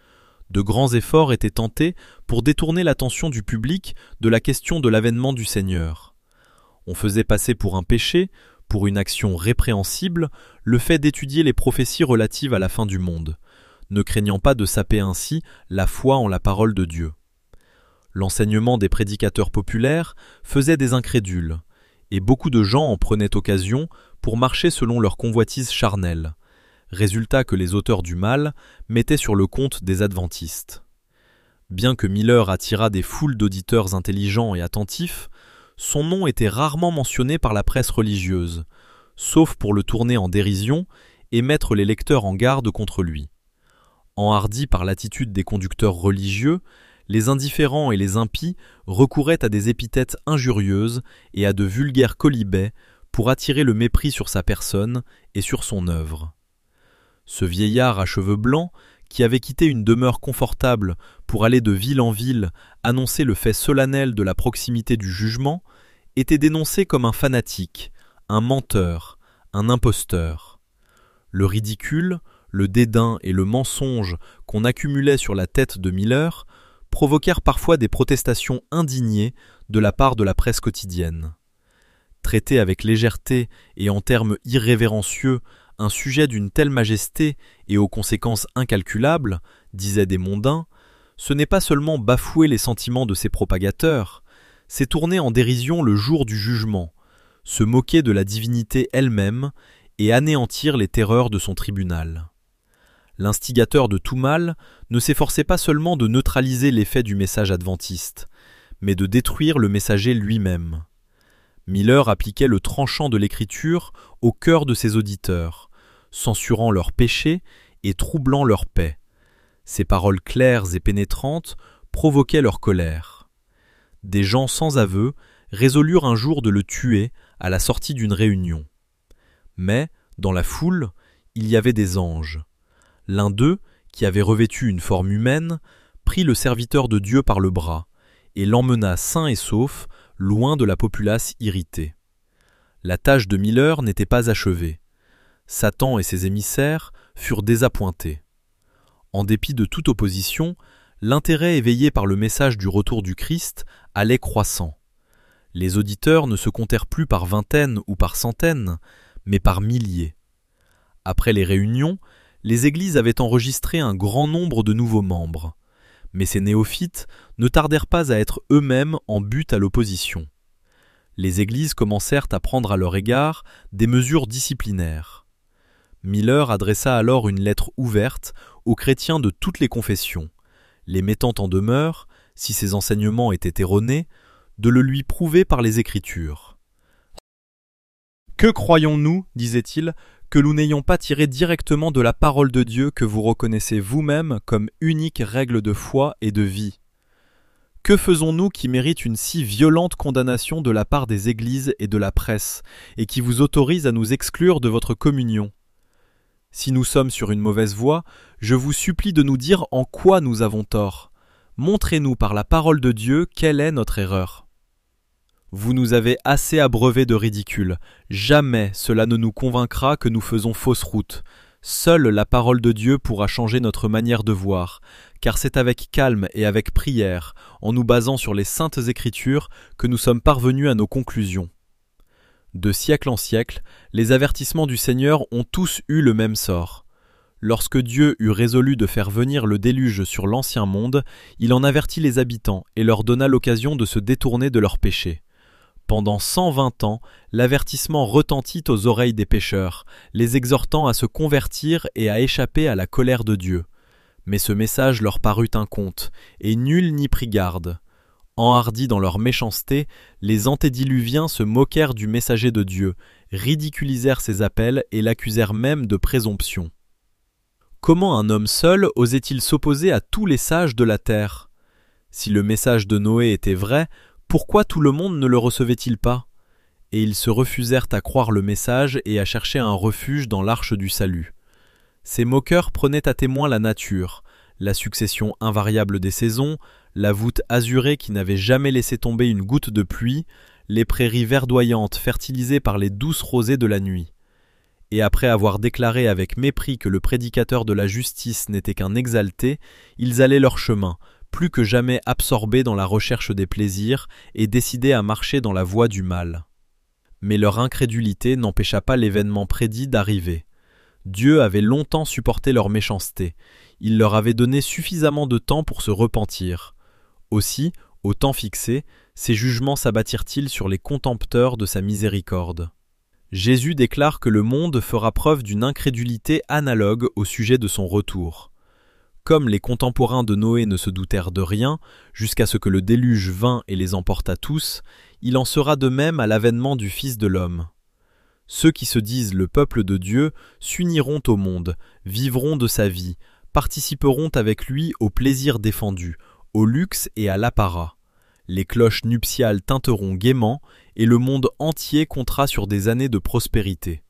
De grands efforts étaient tentés pour détourner l'attention du public de la question de l'avènement du Seigneur. On faisait passer pour un péché, pour une action répréhensible, le fait d'étudier les prophéties relatives à la fin du monde, ne craignant pas de saper ainsi la foi en la parole de Dieu. L'enseignement des prédicateurs populaires faisait des incrédules, et beaucoup de gens en prenaient occasion pour marcher selon leur convoitise charnelle, résultat que les auteurs du mal mettaient sur le compte des adventistes. Bien que Miller attirât des foules d'auditeurs intelligents et attentifs, son nom était rarement mentionné par la presse religieuse, sauf pour le tourner en dérision et mettre les lecteurs en garde contre lui. Enhardis par l'attitude des conducteurs religieux, les indifférents et les impies recouraient à des épithètes injurieuses et à de vulgaires quolibets pour attirer le mépris sur sa personne et sur son œuvre. Ce vieillard à cheveux blancs, qui avait quitté une demeure confortable pour aller de ville en ville annoncer le fait solennel de la proximité du jugement, était dénoncé comme un fanatique, un menteur, un imposteur. Le ridicule, le dédain et le mensonge qu'on accumulait sur la tête de Miller provoquèrent parfois des protestations indignées de la part de la presse quotidienne. Traiter avec légèreté et en termes irrévérencieux un sujet d'une telle majesté et aux conséquences incalculables, disaient des mondains, ce n'est pas seulement bafouer les sentiments de ses propagateurs, c'est tourner en dérision le jour du jugement, se moquer de la divinité elle-même et anéantir les terreurs de son tribunal. L'instigateur de tout mal ne s'efforçait pas seulement de neutraliser l'effet du message adventiste, mais de détruire le messager lui-même. Miller appliquait le tranchant de l'Écriture au cœur de ses auditeurs, censurant leurs péchés et troublant leur paix. Ses paroles claires et pénétrantes provoquaient leur colère. Des gens sans aveu résolurent un jour de le tuer à la sortie d'une réunion. Mais, dans la foule, il y avait des anges. L'un d'eux, qui avait revêtu une forme humaine, prit le serviteur de Dieu par le bras et l'emmena sain et sauf loin de la populace irritée. La tâche de Miller n'était pas achevée. Satan et ses émissaires furent désappointés. En dépit de toute opposition, l'intérêt éveillé par le message du retour du Christ allait croissant. Les auditeurs ne se comptèrent plus par vingtaines ou par centaines, mais par milliers. Après les réunions, les églises avaient enregistré un grand nombre de nouveaux membres. Mais ces néophytes ne tardèrent pas à être eux-mêmes en butte à l'opposition. Les églises commencèrent à prendre à leur égard des mesures disciplinaires. Miller adressa alors une lettre ouverte aux chrétiens de toutes les confessions, les mettant en demeure, si ces enseignements étaient erronés, de le lui prouver par les Écritures. « Que croyons-nous, disait-il, que nous n'ayons pas tiré directement de la parole de Dieu que vous reconnaissez vous-même comme unique règle de foi et de vie? Que faisons-nous qui mérite une si violente condamnation de la part des églises et de la presse, et qui vous autorise à nous exclure de votre communion? Si nous sommes sur une mauvaise voie, je vous supplie de nous dire en quoi nous avons tort. Montrez-nous par la parole de Dieu quelle est notre erreur. Vous nous avez assez abreuvés de ridicule. Jamais cela ne nous convaincra que nous faisons fausse route. Seule la parole de Dieu pourra changer notre manière de voir, car c'est avec calme et avec prière, en nous basant sur les saintes Écritures, que nous sommes parvenus à nos conclusions. De siècle en siècle, les avertissements du Seigneur ont tous eu le même sort. Lorsque Dieu eut résolu de faire venir le déluge sur l'ancien monde, il en avertit les habitants et leur donna l'occasion de se détourner de leurs péchés. Pendant 120 ans, l'avertissement retentit aux oreilles des pécheurs, les exhortant à se convertir et à échapper à la colère de Dieu. Mais ce message leur parut un conte, et nul n'y prit garde. Enhardis dans leur méchanceté, les antédiluviens se moquèrent du messager de Dieu, ridiculisèrent ses appels et l'accusèrent même de présomption. Comment un homme seul osait-il s'opposer à tous les sages de la terre? Si le message de Noé était vrai, pourquoi tout le monde ne le recevait-il pas? Et ils se refusèrent à croire le message et à chercher un refuge dans l'arche du salut. Ces moqueurs prenaient à témoin la nature, la succession invariable des saisons, la voûte azurée qui n'avait jamais laissé tomber une goutte de pluie, les prairies verdoyantes fertilisées par les douces rosées de la nuit. Et après avoir déclaré avec mépris que le prédicateur de la justice n'était qu'un exalté, ils allaient leur chemin, plus que jamais absorbés dans la recherche des plaisirs et décidés à marcher dans la voie du mal. Mais leur incrédulité n'empêcha pas l'événement prédit d'arriver. Dieu avait longtemps supporté leur méchanceté. Il leur avait donné suffisamment de temps pour se repentir. Aussi, au temps fixé, ses jugements s'abattirent-ils sur les contempteurs de sa miséricorde. Jésus déclare que le monde fera preuve d'une incrédulité analogue au sujet de son retour. Comme les contemporains de Noé ne se doutèrent de rien, jusqu'à ce que le déluge vînt et les emportât tous, il en sera de même à l'avènement du Fils de l'homme. Ceux qui se disent le peuple de Dieu s'uniront au monde, vivront de sa vie, participeront avec lui au plaisir défendu, au luxe et à l'apparat. Les cloches nuptiales tinteront gaiement, et le monde entier comptera sur des années de prospérité.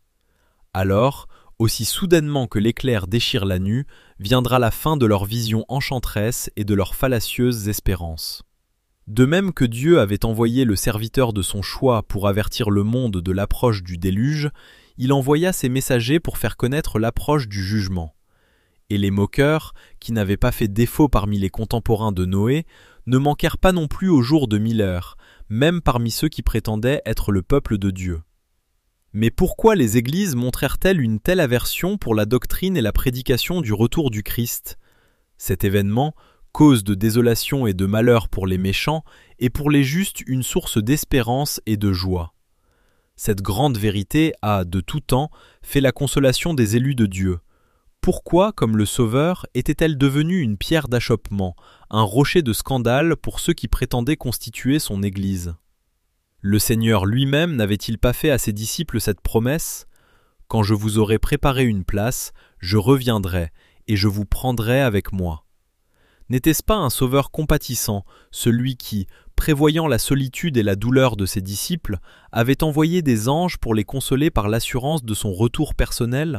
Alors, aussi soudainement que l'éclair déchire la nue, viendra la fin de leur vision enchanteresse et de leurs fallacieuses espérances. De même que Dieu avait envoyé le serviteur de son choix pour avertir le monde de l'approche du déluge, il envoya ses messagers pour faire connaître l'approche du jugement. Et les moqueurs, qui n'avaient pas fait défaut parmi les contemporains de Noé, ne manquèrent pas non plus au jour de 1000 heures, même parmi ceux qui prétendaient être le peuple de Dieu. Mais pourquoi les églises montrèrent-elles une telle aversion pour la doctrine et la prédication du retour du Christ? Cet événement, cause de désolation et de malheur pour les méchants, est pour les justes une source d'espérance et de joie. Cette grande vérité a, de tout temps, fait la consolation des élus de Dieu. Pourquoi, comme le Sauveur, était-elle devenue une pierre d'achoppement, un rocher de scandale pour ceux qui prétendaient constituer son Église? Le Seigneur lui-même n'avait-il pas fait à ses disciples cette promesse? « Quand je vous aurai préparé une place, je reviendrai, et je vous prendrai avec moi. » N'était-ce pas un Sauveur compatissant, celui qui, prévoyant la solitude et la douleur de ses disciples, avait envoyé des anges pour les consoler par l'assurance de son retour personnel?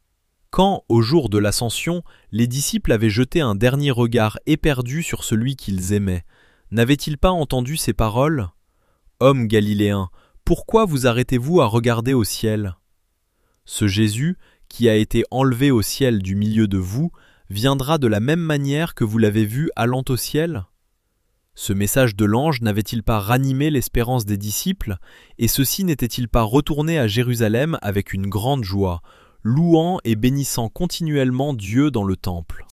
Quand, au jour de l'Ascension, les disciples avaient jeté un dernier regard éperdu sur celui qu'ils aimaient, n'avaient-ils pas entendu ces paroles ? « Hommes galiléens, pourquoi vous arrêtez-vous à regarder au ciel ? Ce Jésus, qui a été enlevé au ciel du milieu de vous, viendra de la même manière que vous l'avez vu allant au ciel ?» Ce message de l'ange n'avait-il pas ranimé l'espérance des disciples, et ceux-ci n'étaient-ils pas retournés à Jérusalem avec une grande joie, louant et bénissant continuellement Dieu dans le temple?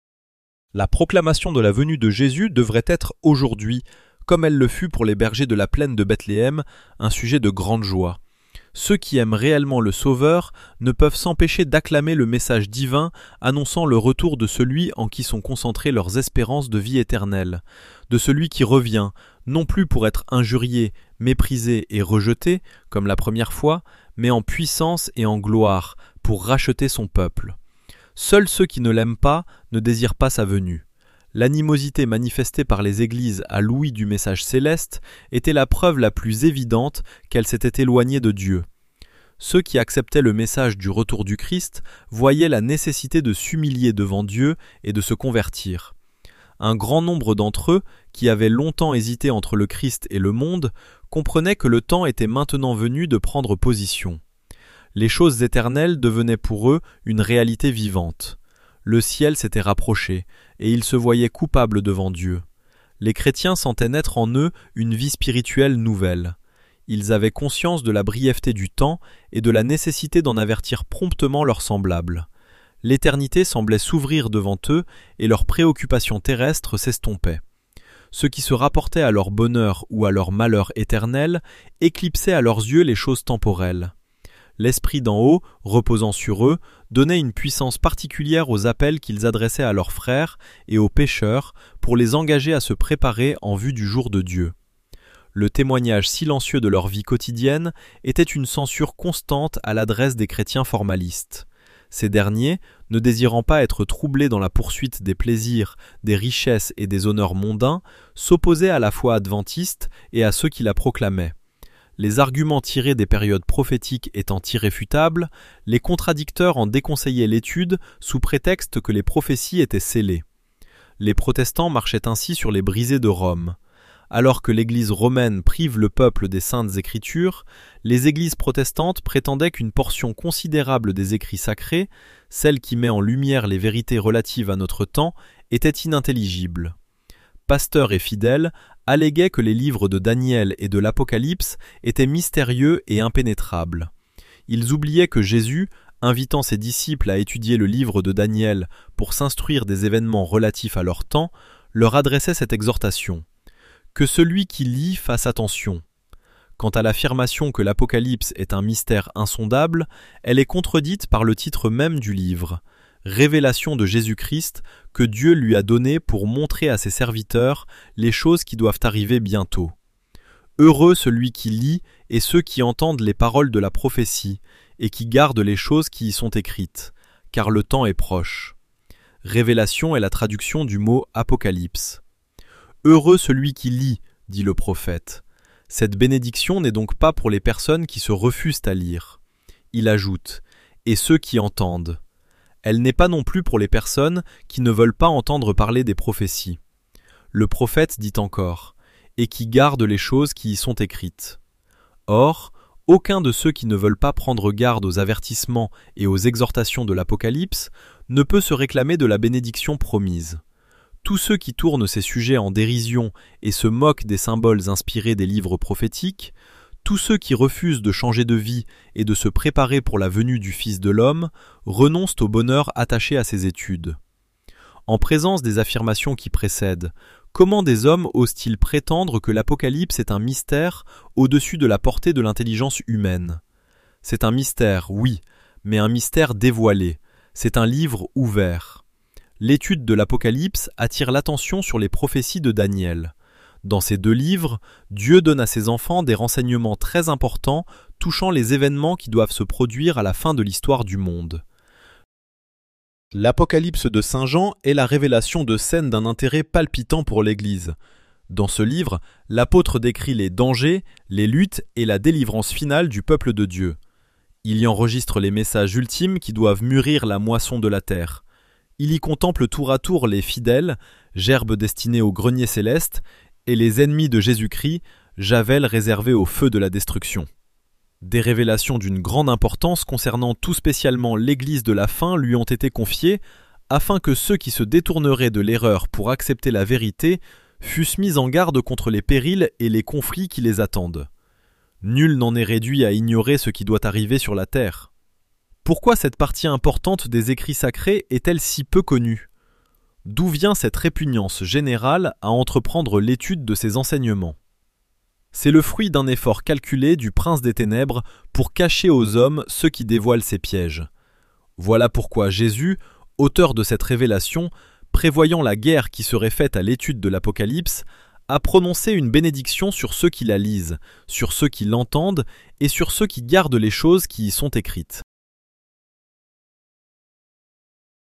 La proclamation de la venue de Jésus devrait être aujourd'hui, comme elle le fut pour les bergers de la plaine de Bethléem, un sujet de grande joie. Ceux qui aiment réellement le Sauveur ne peuvent s'empêcher d'acclamer le message divin annonçant le retour de celui en qui sont concentrées leurs espérances de vie éternelle, de celui qui revient, non plus pour être injurié, méprisé et rejeté, comme la première fois, mais en puissance et en gloire, pour racheter son peuple. Seuls ceux qui ne l'aiment pas ne désirent pas sa venue. L'animosité manifestée par les églises à l'ouïe du message céleste était la preuve la plus évidente qu'elles s'étaient éloignées de Dieu. Ceux qui acceptaient le message du retour du Christ voyaient la nécessité de s'humilier devant Dieu et de se convertir. Un grand nombre d'entre eux, qui avaient longtemps hésité entre le Christ et le monde, comprenaient que le temps était maintenant venu de prendre position. Les choses éternelles devenaient pour eux une réalité vivante. Le ciel s'était rapproché, et ils se voyaient coupables devant Dieu. Les chrétiens sentaient naître en eux une vie spirituelle nouvelle. Ils avaient conscience de la brièveté du temps et de la nécessité d'en avertir promptement leurs semblables. L'éternité semblait s'ouvrir devant eux et leurs préoccupations terrestres s'estompaient. Ce qui se rapportait à leur bonheur ou à leur malheur éternel éclipsait à leurs yeux les choses temporelles. l'Esprit d'en haut, reposant sur eux, donnait une puissance particulière aux appels qu'ils adressaient à leurs frères et aux pécheurs pour les engager à se préparer en vue du jour de Dieu. Le témoignage silencieux de leur vie quotidienne était une censure constante à l'adresse des chrétiens formalistes. Ces derniers, ne désirant pas être troublés dans la poursuite des plaisirs, des richesses et des honneurs mondains, s'opposaient à la foi adventiste et à ceux qui la proclamaient. Les arguments tirés des périodes prophétiques étant irréfutables, les contradicteurs en déconseillaient l'étude sous prétexte que les prophéties étaient scellées. Les protestants marchaient ainsi sur les brisées de Rome. Alors que l'Église romaine prive le peuple des saintes écritures, les églises protestantes prétendaient qu'une portion considérable des écrits sacrés, celle qui met en lumière les vérités relatives à notre temps, était inintelligible. Pasteurs et fidèles alléguaient que les livres de Daniel et de l'Apocalypse étaient mystérieux et impénétrables. Ils oubliaient que Jésus, invitant ses disciples à étudier le livre de Daniel pour s'instruire des événements relatifs à leur temps, leur adressait cette exhortation. Que celui qui lit fasse attention. Quant à l'affirmation que l'Apocalypse est un mystère insondable, elle est contredite par le titre même du livre, Révélation de Jésus-Christ que Dieu lui a donnée pour montrer à ses serviteurs les choses qui doivent arriver bientôt. Heureux celui qui lit et ceux qui entendent les paroles de la prophétie et qui gardent les choses qui y sont écrites, car le temps est proche. Révélation est la traduction du mot Apocalypse. Heureux celui qui lit, dit le prophète. Cette bénédiction n'est donc pas pour les personnes qui se refusent à lire. Il ajoute « et ceux qui entendent ». Elle n'est pas non plus pour les personnes qui ne veulent pas entendre parler des prophéties. Le prophète dit encore « et qui gardent les choses qui y sont écrites ». Or, aucun de ceux qui ne veulent pas prendre garde aux avertissements et aux exhortations de l'Apocalypse ne peut se réclamer de la bénédiction promise. Tous ceux qui tournent ces sujets en dérision et se moquent des symboles inspirés des livres prophétiques, tous ceux qui refusent de changer de vie et de se préparer pour la venue du Fils de l'homme renoncent au bonheur attaché à ces études. En présence des affirmations qui précèdent, comment des hommes osent-ils prétendre que l'Apocalypse est un mystère au-dessus de la portée de l'intelligence humaine ? C'est un mystère, oui, mais un mystère dévoilé. C'est un livre ouvert. L'étude de l'Apocalypse attire l'attention sur les prophéties de Daniel. Dans ces deux livres, Dieu donne à ses enfants des renseignements très importants touchant les événements qui doivent se produire à la fin de l'histoire du monde. L'Apocalypse de Saint Jean est la révélation de scènes d'un intérêt palpitant pour l'Église. Dans ce livre, l'apôtre décrit les dangers, les luttes et la délivrance finale du peuple de Dieu. Il y enregistre les messages ultimes qui doivent mûrir la moisson de la terre. Il y contemple tour à tour les fidèles, gerbes destinées au grenier céleste, et les ennemis de Jésus-Christ, javel réservé au feu de la destruction. Des révélations d'une grande importance concernant tout spécialement l'Église de la fin lui ont été confiées, afin que ceux qui se détourneraient de l'erreur pour accepter la vérité fussent mis en garde contre les périls et les conflits qui les attendent. Nul n'en est réduit à ignorer ce qui doit arriver sur la terre. Pourquoi cette partie importante des écrits sacrés est-elle si peu connue ? D'où vient cette répugnance générale à entreprendre l'étude de ces enseignements ? C'est le fruit d'un effort calculé du prince des ténèbres pour cacher aux hommes ceux qui dévoilent ses pièges. Voilà pourquoi Jésus, auteur de cette révélation, prévoyant la guerre qui serait faite à l'étude de l'Apocalypse, a prononcé une bénédiction sur ceux qui la lisent, sur ceux qui l'entendent et sur ceux qui gardent les choses qui y sont écrites.